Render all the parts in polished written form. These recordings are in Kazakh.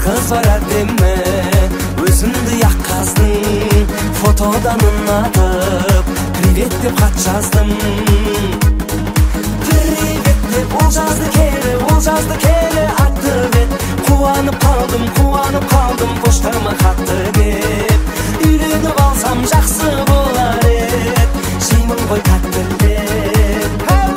кыз барат деме, өзүмдү якказдың, фотодан ұнатып, привет деп хат жаздым. Привет деп ол жазды келе атты бет. Кубанып қалдым, поштама хатты кеп. Үйленіп алсам жақсы болар ед, жеймін ғой тәттілдеп.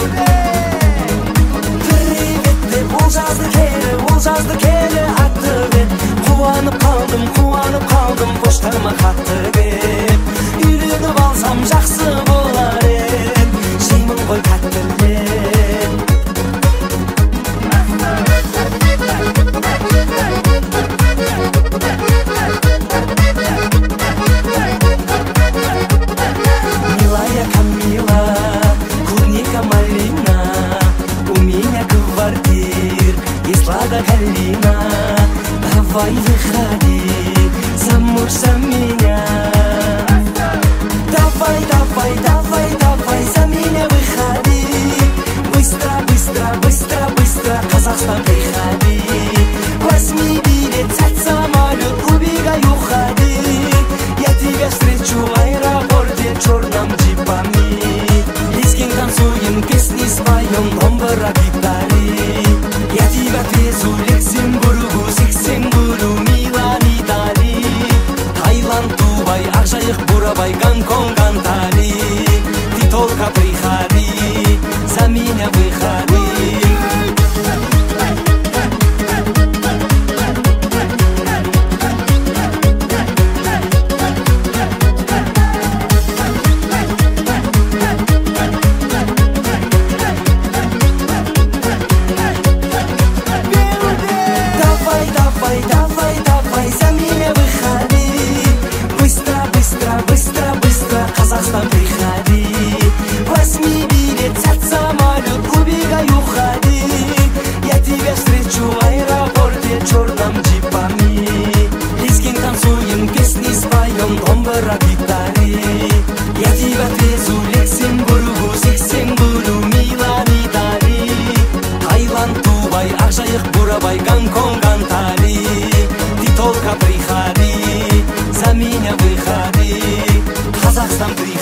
Привет деп ол жазды келе атты бет. Кубанып қалдым, поштама хатты кеп. Үйленіп алсам жақсы болар ед, жеймін ғой тәттілдеп. Милая Камила, клубника малина, у меня квартир, и слада калина. Давай выходи замуж за меня. Давай за меня выходи. Быстро, Казахстан приходи. Возьми билет, сядь в самолет, убегай, уходи. Я тебя встречу в аэропорте черным джипами. Лезгин танцуем, песни споем, домбыра гитары. Я тебя отвезу Люксембургу, Сиксембуру, Милан, Итали. Таиланд, Дубай, Акжайык, Бурабай, Гонконг, Антали. Ты только приходи, за меня выходи. Давай, за меня выходи. Быстро, Казахстан приходи. Возьми билет, сядь в самолет, убегай, уходи. Я тебя встречу в аэропорте черным джипами. Лезгин танцуем, песни споем, домбыра гитары. Я тебя отвезу Люксембургу, Сиксембуру, Милан, Итали. Таиланд, Дубай, Акжайык, Бурабай, Гонконг, Антали. Ты только приходи, за меня выходи. Казахстан приходи.